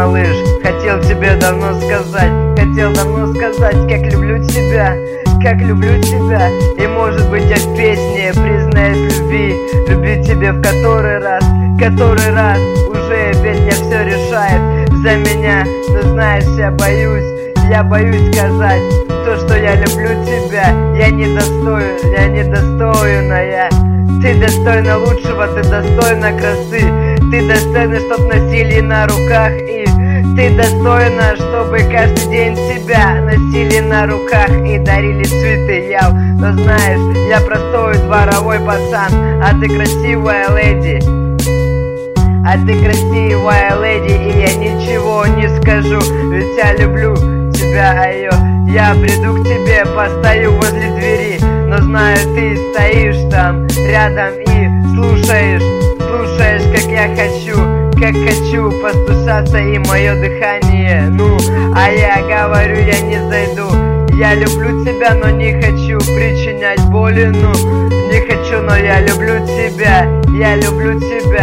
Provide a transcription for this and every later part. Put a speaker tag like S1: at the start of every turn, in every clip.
S1: малыш. Хотел тебе давно сказать, как люблю тебя, как люблю тебя. И может быть я в песне признаюсь в любви, любви тебе в который раз, уже песня все решает за меня. Но знаешь, я боюсь сказать то, что я люблю тебя. Я недостойная. Ты достойна лучшего, ты достойна красы, ты достойна, чтоб носили на руках. И ты достойна, чтобы каждый день тебя носили на руках и дарили цветы. Но знаешь, я простой дворовой пацан, а ты красивая леди. И я ничего не скажу, ведь я люблю тебя, Я приду к тебе, постою возле двери, но знаю, ты стоишь там рядом и слушаешь, как я хочу постучаться и мое дыхание. А я говорю, я не зайду. Я люблю тебя, но не хочу причинять боли. Не хочу, но я люблю тебя. Я люблю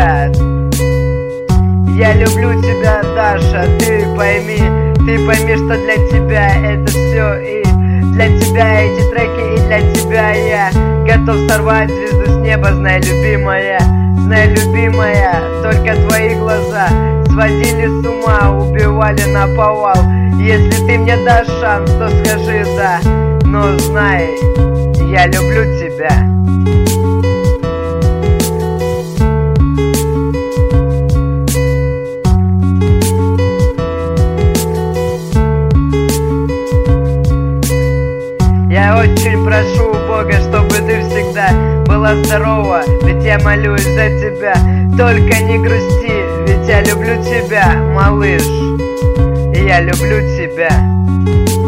S1: тебя, Даша. Ты пойми, что для тебя это все. И для тебя эти треки, и для тебя я готов сорвать звезду с неба. Знай, любимая, только твои глаза сводили с ума, убивали наповал. Если ты мне дашь шанс, то скажи да, но знай, я люблю тебя. Я очень прошу Бога, чтобы ты всегда была здорова, ведь я молюсь за тебя. Только не грусти, ведь я люблю тебя, малыш. И я люблю тебя.